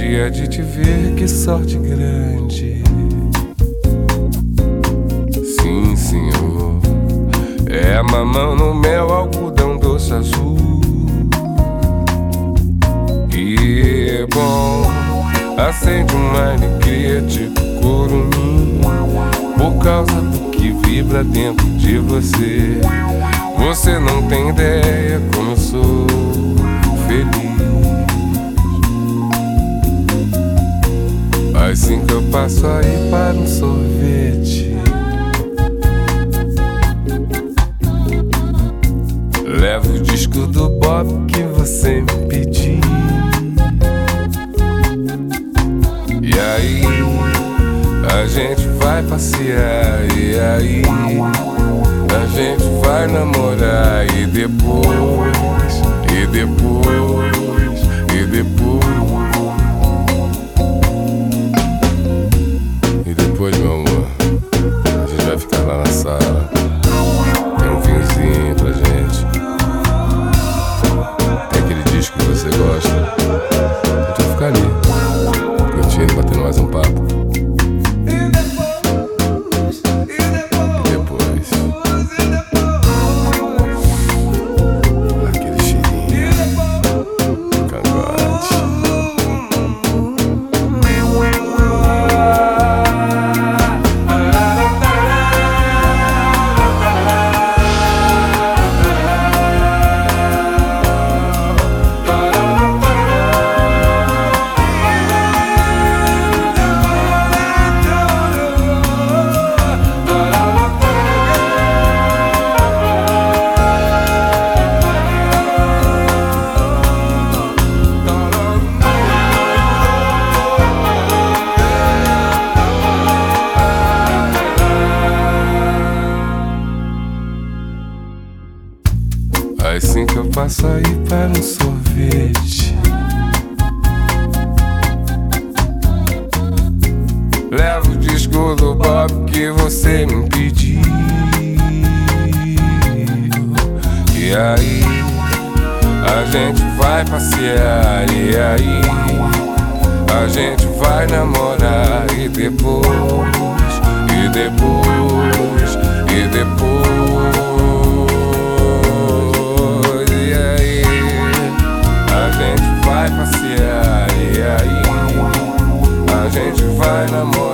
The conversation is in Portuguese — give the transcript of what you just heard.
dia de te ver, que sorte grande. Sim, senhor. É mamão no mel, algodão doce azul. E é bom, acende uma alegria tipo curumim, por causa do que vibra dentro de você. Você não tem ideia como eu sou feliz. Assim que eu passo aí para um sorvete, levo o disco do Bob que você me pediu. E aí, a gente vai passear. E aí, a gente vai namorar. E depois, e depois, e depois. E depois, meu amor, a gente vai ficar lá na sala. Tem um vinhozinho pra gente. Tem aquele disco que você gosta. A gente vai ficar ali, curtindo, batendo mais um papo. E depois, aquele cheirinho cangote. Assim que eu passo aí para um sorvete, levo o disco do Bob que você me pediu. E aí, a gente vai passear. E aí, a gente vai namorar. E depois, e depois, e depois. Vai passear, e aí a gente vai namorar.